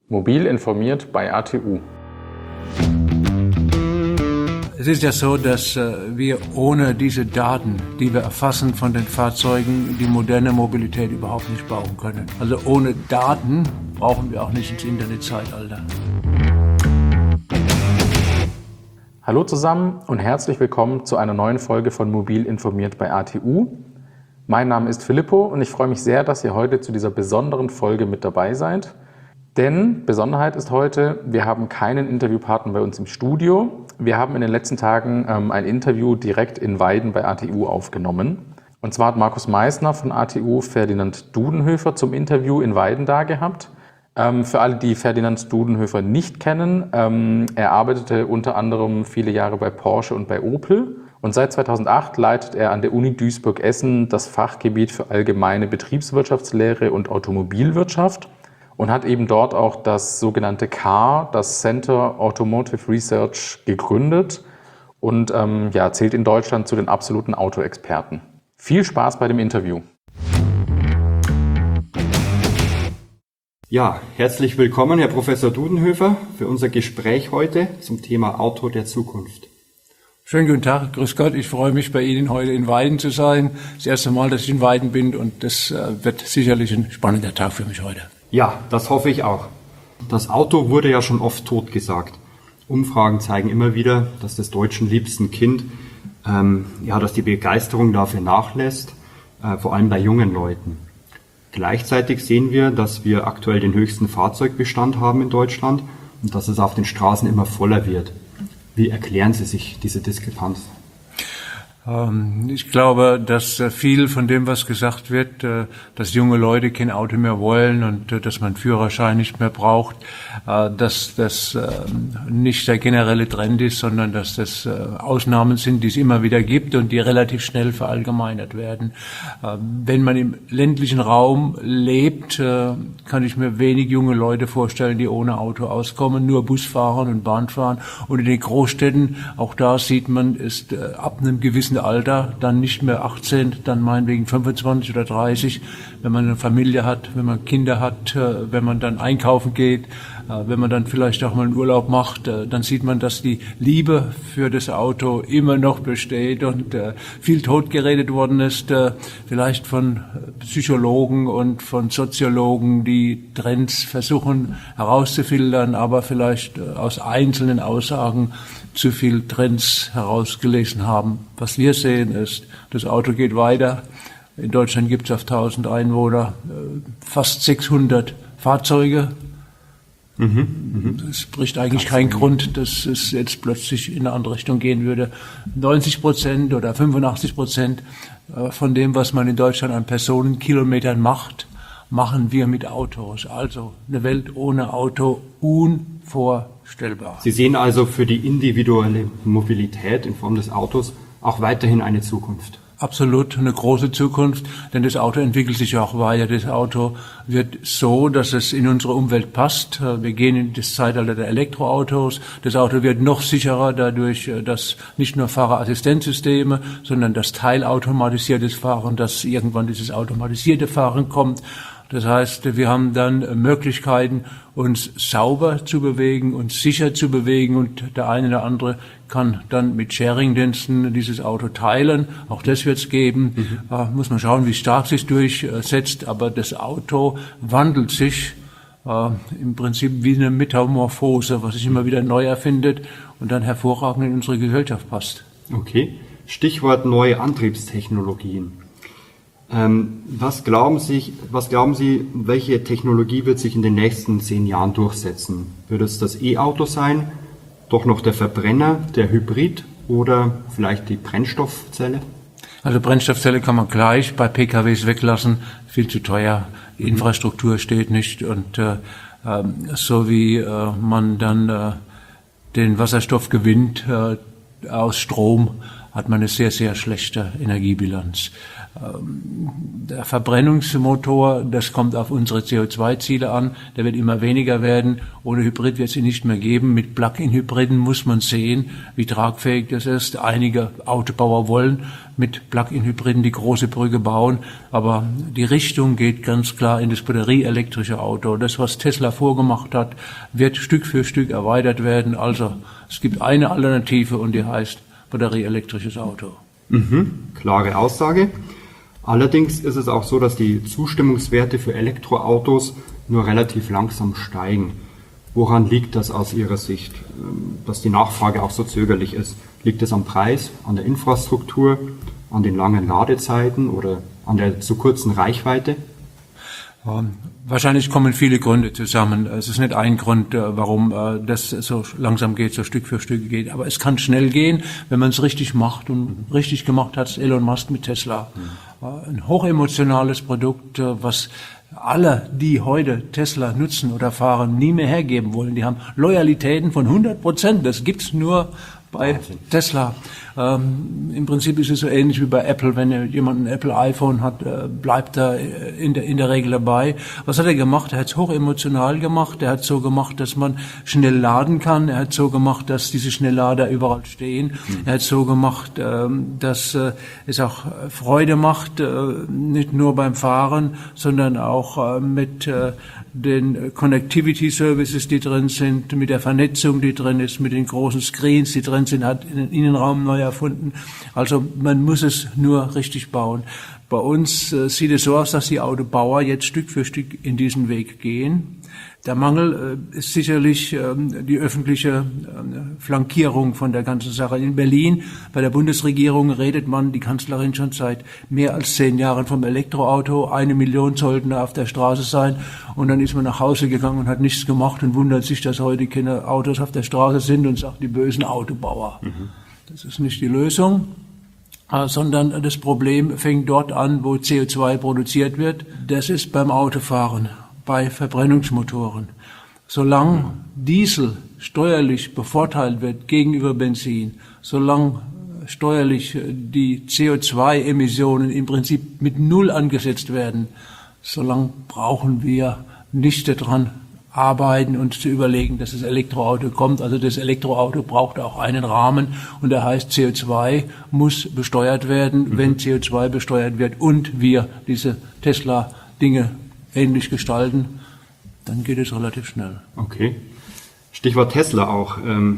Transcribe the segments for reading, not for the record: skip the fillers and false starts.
Mobil informiert bei ATU. Es ist ja so, dass wir ohne diese Daten, die wir erfassen von den Fahrzeugen, die moderne Mobilität überhaupt nicht bauen können. Also ohne Daten brauchen wir auch nicht ins Internetzeitalter. Hallo zusammen und herzlich willkommen zu einer neuen Folge von Mobil informiert bei ATU. Mein Name ist Filippo und ich freue mich sehr, dass ihr heute zu dieser besonderen Folge mit dabei seid. Denn Besonderheit ist heute, wir haben keinen Interviewpartner bei uns im Studio. Wir haben in den letzten Tagen ein Interview direkt in Weiden bei ATU aufgenommen. Und zwar hat Markus Meissner von ATU Ferdinand Dudenhöfer zum Interview in Weiden da gehabt. Für alle, die Ferdinand Dudenhöfer nicht kennen, er arbeitete unter anderem viele Jahre bei Porsche und bei Opel. Und seit 2008 leitet er an der Uni Duisburg-Essen das Fachgebiet für allgemeine Betriebswirtschaftslehre und Automobilwirtschaft. Und hat eben dort auch das sogenannte CAR, das Center Automotive Research, gegründet und zählt in Deutschland zu den absoluten Autoexperten. Viel Spaß bei dem Interview. Ja, herzlich willkommen, Herr Professor Dudenhöfer, für unser Gespräch heute zum Thema Auto der Zukunft. Schönen guten Tag, grüß Gott, ich freue mich, bei Ihnen heute in Weiden zu sein. Das erste Mal, dass ich in Weiden bin und das wird sicherlich ein spannender Tag für mich heute. Ja, das hoffe ich auch. Das Auto wurde ja schon oft totgesagt. Umfragen zeigen immer wieder, dass das Deutschen liebsten Kind, dass die Begeisterung dafür nachlässt, vor allem bei jungen Leuten. Gleichzeitig sehen wir, dass wir aktuell den höchsten Fahrzeugbestand haben in Deutschland und dass es auf den Straßen immer voller wird. Wie erklären Sie sich diese Diskrepanz? Ich glaube, dass viel von dem, was gesagt wird, dass junge Leute kein Auto mehr wollen und dass man Führerschein nicht mehr braucht, dass das nicht der generelle Trend ist, sondern dass das Ausnahmen sind, die es immer wieder gibt und die relativ schnell verallgemeinert werden. Wenn man im ländlichen Raum lebt, kann ich mir wenig junge Leute vorstellen, die ohne Auto auskommen, nur Bus fahren und Bahn fahren. Und in den Großstädten, auch da sieht man, ist ab einem gewissen Alter, dann nicht mehr 18, dann meinetwegen 25 oder 30, wenn man eine Familie hat, wenn man Kinder hat, wenn man dann einkaufen geht, wenn man dann vielleicht auch mal einen Urlaub macht, dann sieht man, dass die Liebe für das Auto immer noch besteht und viel totgeredet worden ist, vielleicht von Psychologen und von Soziologen, die Trends versuchen herauszufiltern, aber vielleicht aus einzelnen Aussagen zu viel Trends herausgelesen haben. Was wir sehen ist, das Auto geht weiter. In Deutschland gibt es auf 1000 Einwohner fast 600 Fahrzeuge. Es spricht eigentlich keinen Grund, dass es jetzt plötzlich in eine andere Richtung gehen würde. 90% oder 85% von dem, was man in Deutschland an Personenkilometern macht, machen wir mit Autos. Also eine Welt ohne Auto unvorstellbar. Sie sehen also für die individuelle Mobilität in Form des Autos auch weiterhin eine Zukunft. Absolut eine große Zukunft, denn das Auto entwickelt sich auch weiter. Das Auto wird so, dass es in unsere Umwelt passt. Wir gehen in das Zeitalter der Elektroautos. Das Auto wird noch sicherer dadurch, dass nicht nur Fahrerassistenzsysteme, sondern das teilautomatisiertes Fahren, dass irgendwann dieses automatisierte Fahren kommt. Das heißt, wir haben dann Möglichkeiten, uns sauber zu bewegen, uns sicher zu bewegen und der eine oder andere kann dann mit Sharing-Diensten dieses Auto teilen. Auch das wird es geben. Muss man schauen, wie stark sich durchsetzt. Aber das Auto wandelt sich im Prinzip wie eine Metamorphose, was sich immer wieder neu erfindet und dann hervorragend in unsere Gesellschaft passt. Okay. Stichwort neue Antriebstechnologien. Was glauben Sie, welche Technologie wird sich in den nächsten 10 Jahren durchsetzen? Wird es das E-Auto sein, doch noch der Verbrenner, der Hybrid oder vielleicht die Brennstoffzelle? Also Brennstoffzelle kann man gleich bei PKWs weglassen, viel zu teuer, die Infrastruktur steht nicht und so wie man dann den Wasserstoff gewinnt aus Strom, hat man eine sehr, sehr schlechte Energiebilanz. Der Verbrennungsmotor, das kommt auf unsere CO2-Ziele an, der wird immer weniger werden. Ohne Hybrid wird es ihn nicht mehr geben. Mit Plug-in-Hybriden muss man sehen, wie tragfähig das ist. Einige Autobauer wollen mit Plug-in-Hybriden die große Brücke bauen, aber die Richtung geht ganz klar in das batterieelektrische Auto. Das, was Tesla vorgemacht hat, wird Stück für Stück erweitert werden. Also es gibt eine Alternative und die heißt batterieelektrisches Auto. Klare Aussage. Allerdings ist es auch so, dass die Zustimmungswerte für Elektroautos nur relativ langsam steigen. Woran liegt das aus Ihrer Sicht, dass die Nachfrage auch so zögerlich ist? Liegt es am Preis, an der Infrastruktur, an den langen Ladezeiten oder an der zu kurzen Reichweite? Wahrscheinlich kommen viele Gründe zusammen. Es ist nicht ein Grund, warum das so langsam geht, so Stück für Stück geht. Aber es kann schnell gehen, wenn man es richtig macht. Und richtig gemacht hat es Elon Musk mit Tesla. Ein hochemotionales Produkt, was alle, die heute Tesla nutzen oder fahren, nie mehr hergeben wollen. Die haben Loyalitäten von 100%. Das gibt's nur bei Tesla. Im Prinzip ist es so ähnlich wie bei Apple. Wenn jemand ein Apple iPhone hat, bleibt er in der Regel dabei. Was hat er gemacht? Er hat es hochemotional gemacht. Er hat so gemacht, dass man schnell laden kann. Er hat so gemacht, dass diese Schnelllader überall stehen. Er hat so gemacht, dass es auch Freude macht, nicht nur beim Fahren, sondern auch mit den Connectivity Services, die drin sind, mit der Vernetzung, die drin ist, mit den großen Screens, die drin sind, hat den Innenraum neu erfunden. Also man muss es nur richtig bauen. Bei uns sieht es so aus, dass die Autobauer jetzt Stück für Stück in diesen Weg gehen. Der Mangel ist sicherlich die öffentliche Flankierung von der ganzen Sache. In Berlin, bei der Bundesregierung, redet man, die Kanzlerin, schon seit mehr als 10 Jahren vom Elektroauto. 1 Million sollten da auf der Straße sein. Und dann ist man nach Hause gegangen und hat nichts gemacht und wundert sich, dass heute keine Autos auf der Straße sind und sagt, die bösen Autobauer. Das ist nicht die Lösung, sondern das Problem fängt dort an, wo CO2 produziert wird. Das ist beim Autofahren, bei Verbrennungsmotoren. Solange Diesel steuerlich bevorteilt wird gegenüber Benzin, solange steuerlich die CO2-Emissionen im Prinzip mit 0 angesetzt werden, solange brauchen wir nicht daran arbeiten und zu überlegen, dass das Elektroauto kommt. Also das Elektroauto braucht auch einen Rahmen und der heißt CO2 muss besteuert werden. Wenn CO2 besteuert wird und wir diese Tesla-Dinge ähnlich gestalten, dann geht es relativ schnell. Okay. Stichwort Tesla auch.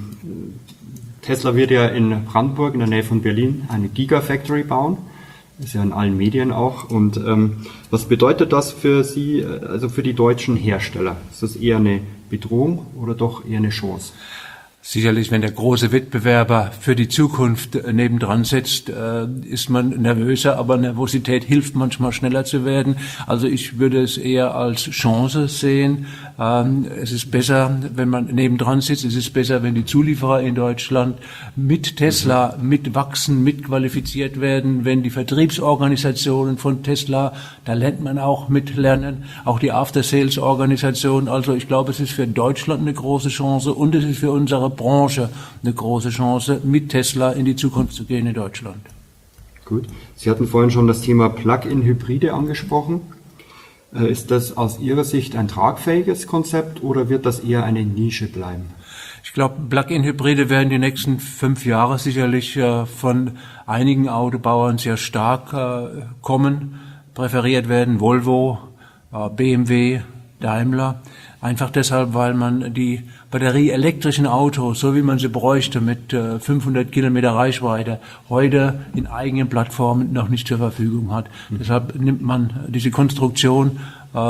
Tesla wird ja in Brandenburg in der Nähe von Berlin eine Gigafactory bauen. Ist ja in allen Medien auch. Und was bedeutet das für Sie, also für die deutschen Hersteller? Ist das eher eine Bedrohung oder doch eher eine Chance? Sicherlich, wenn der große Wettbewerber für die Zukunft nebendran sitzt, ist man nervöser, aber Nervosität hilft manchmal schneller zu werden. Also ich würde es eher als Chance sehen. Es ist besser, wenn man nebendran sitzt. Es ist besser, wenn die Zulieferer in Deutschland mit Tesla mitwachsen, mitqualifiziert werden. Wenn die Vertriebsorganisationen von Tesla, da lernt man auch mitlernen, auch die After-Sales-Organisation. Also ich glaube, es ist für Deutschland eine große Chance und es ist für unsere Branche eine große Chance, mit Tesla in die Zukunft zu gehen in Deutschland. Gut. Sie hatten vorhin schon das Thema Plug-in-Hybride angesprochen. Ist das aus Ihrer Sicht ein tragfähiges Konzept oder wird das eher eine Nische bleiben? Ich glaube, Plug-in-Hybride werden die nächsten 5 Jahre sicherlich von einigen Autobauern sehr stark kommen, präferiert werden. Volvo, BMW, Daimler. Einfach deshalb, weil man die batterieelektrischen Autos, so wie man sie bräuchte, mit 500 Kilometer Reichweite, heute in eigenen Plattformen noch nicht zur Verfügung hat. Deshalb nimmt man diese Konstruktion,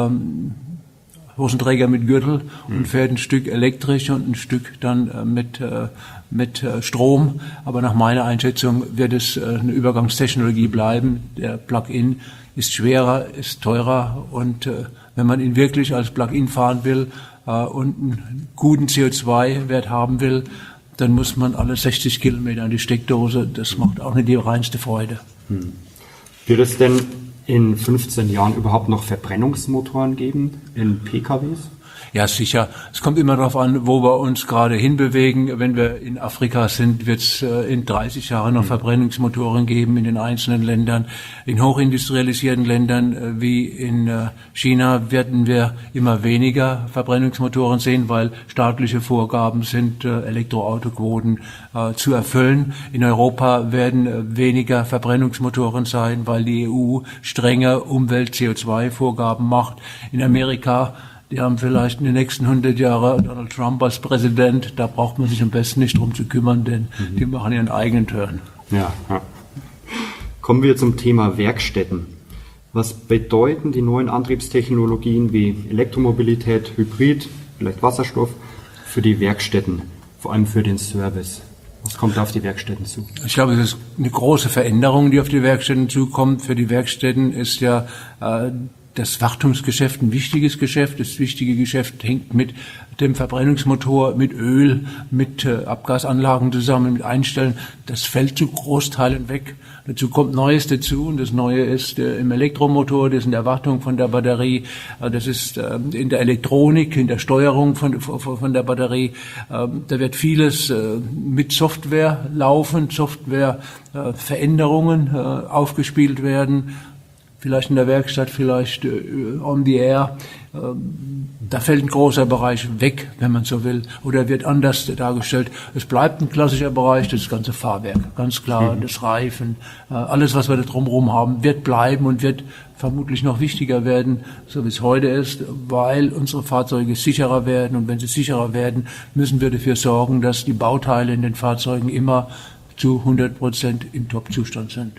Hosenträger mit Gürtel und fährt ein Stück elektrisch und ein Stück dann mit Strom. Aber nach meiner Einschätzung wird es eine Übergangstechnologie bleiben. Der Plug-in ist schwerer, ist teurer und wenn man ihn wirklich als Plug-in fahren will und einen guten CO2-Wert haben will, dann muss man alle 60 Kilometer an die Steckdose. Das macht auch nicht die reinste Freude. Wird es denn in 15 Jahren überhaupt noch Verbrennungsmotoren geben in PKWs? Ja, sicher. Es kommt immer darauf an, wo wir uns gerade hinbewegen. Wenn wir in Afrika sind, wird es in 30 Jahren noch Verbrennungsmotoren geben in den einzelnen Ländern. In hochindustrialisierten Ländern wie in China werden wir immer weniger Verbrennungsmotoren sehen, weil staatliche Vorgaben sind, Elektroautoquoten zu erfüllen. In Europa werden weniger Verbrennungsmotoren sein, weil die EU strenge Umwelt-CO2-Vorgaben macht. In Amerika, die haben vielleicht in den nächsten 100 Jahren Donald Trump als Präsident, da braucht man sich am besten nicht drum zu kümmern, denn die machen ihren eigenen Turn. Ja. Kommen wir zum Thema Werkstätten. Was bedeuten die neuen Antriebstechnologien wie Elektromobilität, Hybrid, vielleicht Wasserstoff für die Werkstätten, vor allem für den Service? Was kommt da auf die Werkstätten zu? Ich glaube, es ist eine große Veränderung, die auf die Werkstätten zukommt. Für die Werkstätten ist ja das Wartungsgeschäft ein wichtiges Geschäft. Das wichtige Geschäft hängt mit dem Verbrennungsmotor, mit Öl, mit Abgasanlagen zusammen, mit Einstellen. Das fällt zu Großteilen weg. Dazu kommt Neues dazu und das Neue ist im Elektromotor, das ist in der Wartung von der Batterie, das ist in der Elektronik, in der Steuerung von der Batterie. Da wird vieles mit Software laufen, Softwareveränderungen aufgespielt werden. Vielleicht in der Werkstatt, vielleicht on the air. Da fällt ein großer Bereich weg, wenn man so will, oder wird anders dargestellt. Es bleibt ein klassischer Bereich, das ganze Fahrwerk, ganz klar, das Reifen, alles, was wir da drumherum haben, wird bleiben und wird vermutlich noch wichtiger werden, so wie es heute ist, weil unsere Fahrzeuge sicherer werden. Und wenn sie sicherer werden, müssen wir dafür sorgen, dass die Bauteile in den Fahrzeugen immer zu 100% im Top-Zustand sind.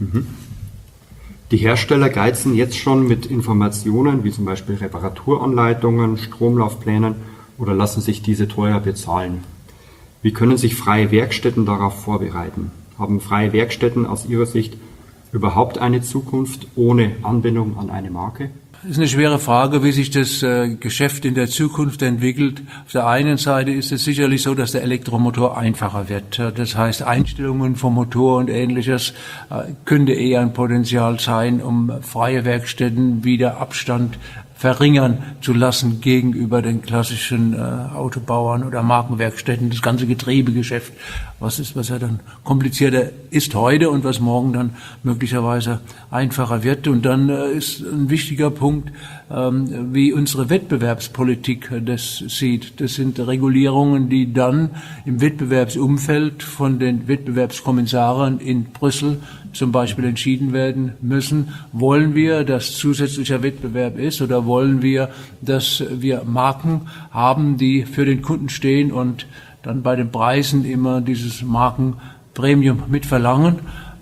Die Hersteller geizen jetzt schon mit Informationen, wie zum Beispiel Reparaturanleitungen, Stromlaufplänen oder lassen sich diese teuer bezahlen. Wie können sich freie Werkstätten darauf vorbereiten? Haben freie Werkstätten aus Ihrer Sicht überhaupt eine Zukunft ohne Anbindung an eine Marke? Das ist eine schwere Frage, wie sich das Geschäft in der Zukunft entwickelt. Auf der einen Seite ist es sicherlich so, dass der Elektromotor einfacher wird. Das heißt, Einstellungen vom Motor und Ähnliches könnte eher ein Potenzial sein, um freie Werkstätten wieder Abstand verringern zu lassen gegenüber den klassischen Autobauern oder Markenwerkstätten. Das ganze Getriebegeschäft, was ja dann komplizierter ist heute und was morgen dann möglicherweise einfacher wird. Und dann ist ein wichtiger Punkt, wie unsere Wettbewerbspolitik das sieht. Das sind Regulierungen, die dann im Wettbewerbsumfeld von den Wettbewerbskommissaren in Brüssel zum Beispiel entschieden werden müssen. Wollen wir, dass zusätzlicher Wettbewerb ist, oder wollen wir, dass wir Marken haben, die für den Kunden stehen und dann bei den Preisen immer dieses Markenpremium mitverlangen?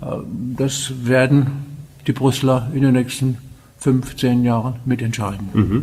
Das werden die Brüsseler in den nächsten 15 Jahren mitentscheiden.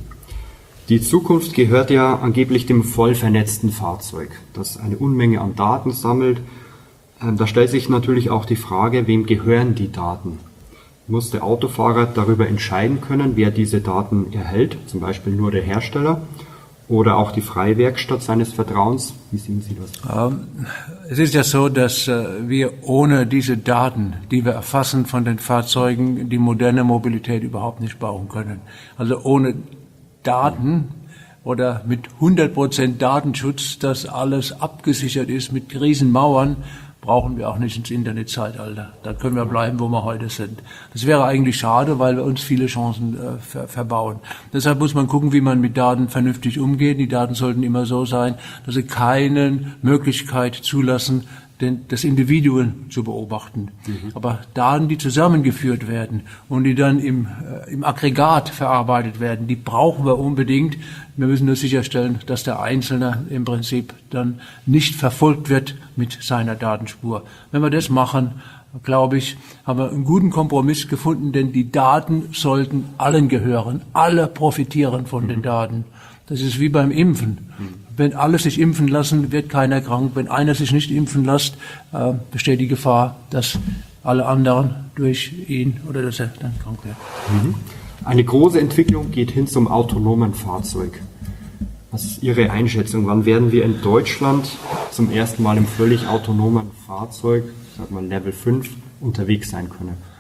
Die Zukunft gehört ja angeblich dem voll vernetzten Fahrzeug, das eine Unmenge an Daten sammelt. Da stellt sich natürlich auch die Frage, wem gehören die Daten? Muss der Autofahrer darüber entscheiden können, wer diese Daten erhält, zum Beispiel nur der Hersteller oder auch die freie Werkstatt seines Vertrauens? Wie sehen Sie das? Es ist ja so, dass wir ohne diese Daten, die wir erfassen von den Fahrzeugen, die moderne Mobilität überhaupt nicht bauen können. Also ohne Daten oder mit 100% Datenschutz, dass alles abgesichert ist mit Riesenmauern, brauchen wir auch nicht ins Internetzeitalter. Da können wir bleiben, wo wir heute sind. Das wäre eigentlich schade, weil wir uns viele Chancen verbauen. Deshalb muss man gucken, wie man mit Daten vernünftig umgeht. Die Daten sollten immer so sein, dass sie keine Möglichkeit zulassen, das Individuum zu beobachten. Aber Daten, die zusammengeführt werden und die dann im Aggregat verarbeitet werden, die brauchen wir unbedingt. Wir müssen nur sicherstellen, dass der Einzelne im Prinzip dann nicht verfolgt wird mit seiner Datenspur. Wenn wir das machen, glaube ich, haben wir einen guten Kompromiss gefunden, denn die Daten sollten allen gehören. Alle profitieren von den Daten. Das ist wie beim Impfen. Wenn alle sich impfen lassen, wird keiner krank. Wenn einer sich nicht impfen lässt, besteht die Gefahr, dass alle anderen durch ihn oder dass er dann krank wird. Eine große Entwicklung geht hin zum autonomen Fahrzeug. Was ist Ihre Einschätzung? Wann werden wir in Deutschland zum ersten Mal im völlig autonomen Fahrzeug, sag mal Level 5, unterwegs sein können?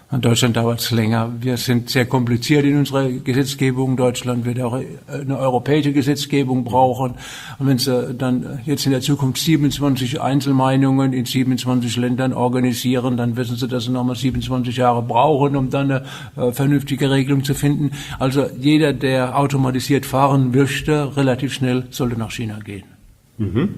In Deutschland dauert es länger. Wir sind sehr kompliziert in unserer Gesetzgebung. Deutschland wird auch eine europäische Gesetzgebung brauchen. Und wenn Sie dann jetzt in der Zukunft 27 Einzelmeinungen in 27 Ländern organisieren, dann wissen Sie, dass Sie nochmal 27 Jahre brauchen, um dann eine vernünftige Regelung zu finden. Also jeder, der automatisiert fahren möchte, relativ schnell sollte nach China gehen. Mhm.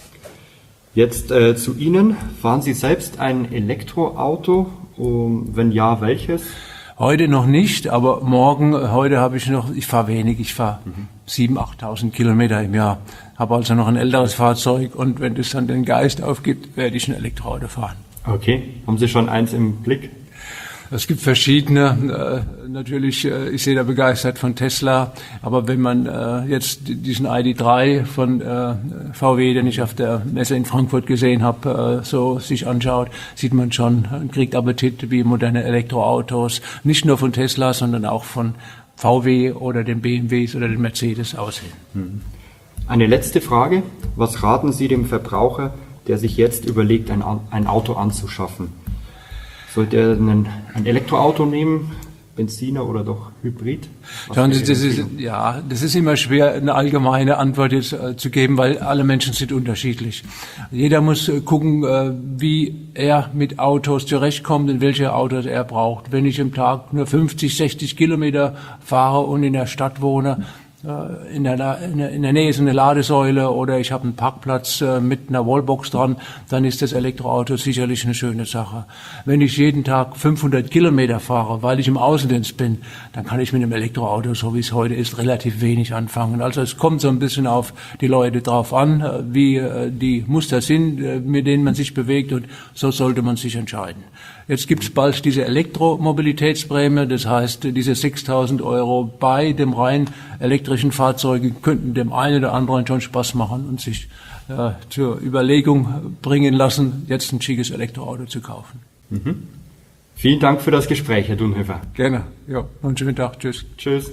Jetzt zu Ihnen. Fahren Sie selbst ein Elektroauto? Wenn ja, welches? Heute noch nicht, aber heute ich fahre wenig, ich fahre 7.000, 8.000 Kilometer im Jahr. Habe also noch ein älteres Fahrzeug und wenn das dann den Geist aufgibt, werde ich ein Elektroauto fahren. Okay, haben Sie schon eins im Blick? Es gibt verschiedene. Natürlich ist jeder begeistert von Tesla, aber wenn man jetzt diesen ID.3 von VW, den ich auf der Messe in Frankfurt gesehen habe, so sich anschaut, sieht man schon, kriegt Appetit, wie moderne Elektroautos, nicht nur von Tesla, sondern auch von VW oder den BMWs oder den Mercedes aussehen. Eine letzte Frage. Was raten Sie dem Verbraucher, der sich jetzt überlegt, ein Auto anzuschaffen? Sollte er ein Elektroauto nehmen, Benziner oder doch Hybrid? Schauen Sie, das ist immer schwer, eine allgemeine Antwort jetzt zu geben, weil alle Menschen sind unterschiedlich. Jeder muss gucken, wie er mit Autos zurechtkommt und welche Autos er braucht. Wenn ich im Tag nur 50, 60 Kilometer fahre und in der Stadt wohne, in der Nähe ist eine Ladesäule oder ich habe einen Parkplatz mit einer Wallbox dran, dann ist das Elektroauto sicherlich eine schöne Sache. Wenn ich jeden Tag 500 Kilometer fahre, weil ich im Außendienst bin, dann kann ich mit einem Elektroauto, so wie es heute ist, relativ wenig anfangen. Also es kommt so ein bisschen auf die Leute drauf an, wie die Muster sind, mit denen man sich bewegt und so sollte man sich entscheiden. Jetzt gibt es bald diese Elektromobilitätsprämie, das heißt, diese 6.000 € bei dem rein elektrischen Fahrzeug könnten dem einen oder anderen schon Spaß machen und sich zur Überlegung bringen lassen, jetzt ein schickes Elektroauto zu kaufen. Mhm. Vielen Dank für das Gespräch, Herr Dunhoefer. Gerne. Ja, einen schönen Tag. Tschüss. Tschüss.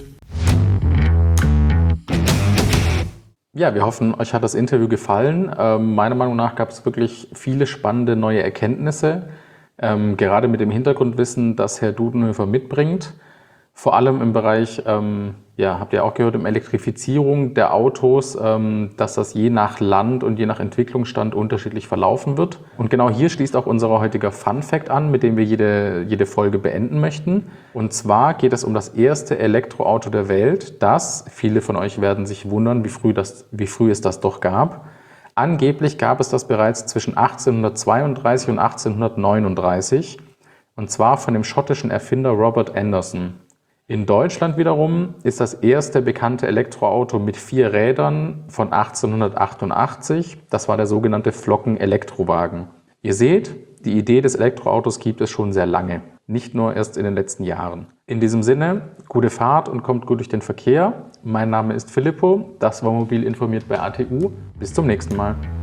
Ja, wir hoffen, euch hat das Interview gefallen. Meiner Meinung nach gab es wirklich viele spannende neue Erkenntnisse. Gerade mit dem Hintergrundwissen, das Herr Dudenhoefer mitbringt, vor allem im Bereich, habt ihr auch gehört, Elektrifizierung der Autos, dass das je nach Land und je nach Entwicklungsstand unterschiedlich verlaufen wird. Und genau hier schließt auch unser heutiger Fun Fact an, mit dem wir jede Folge beenden möchten. Und zwar geht es um das erste Elektroauto der Welt, das, viele von euch werden sich wundern, wie früh es das doch gab. Angeblich gab es das bereits zwischen 1832 und 1839, und zwar von dem schottischen Erfinder Robert Anderson. In Deutschland wiederum ist das erste bekannte Elektroauto mit 4 Rädern von 1888. Das war der sogenannte Flocken-Elektrowagen. Ihr seht, die Idee des Elektroautos gibt es schon sehr lange, nicht nur erst in den letzten Jahren. In diesem Sinne, gute Fahrt und kommt gut durch den Verkehr. Mein Name ist Filippo, das war Mobil informiert bei ATU. Bis zum nächsten Mal.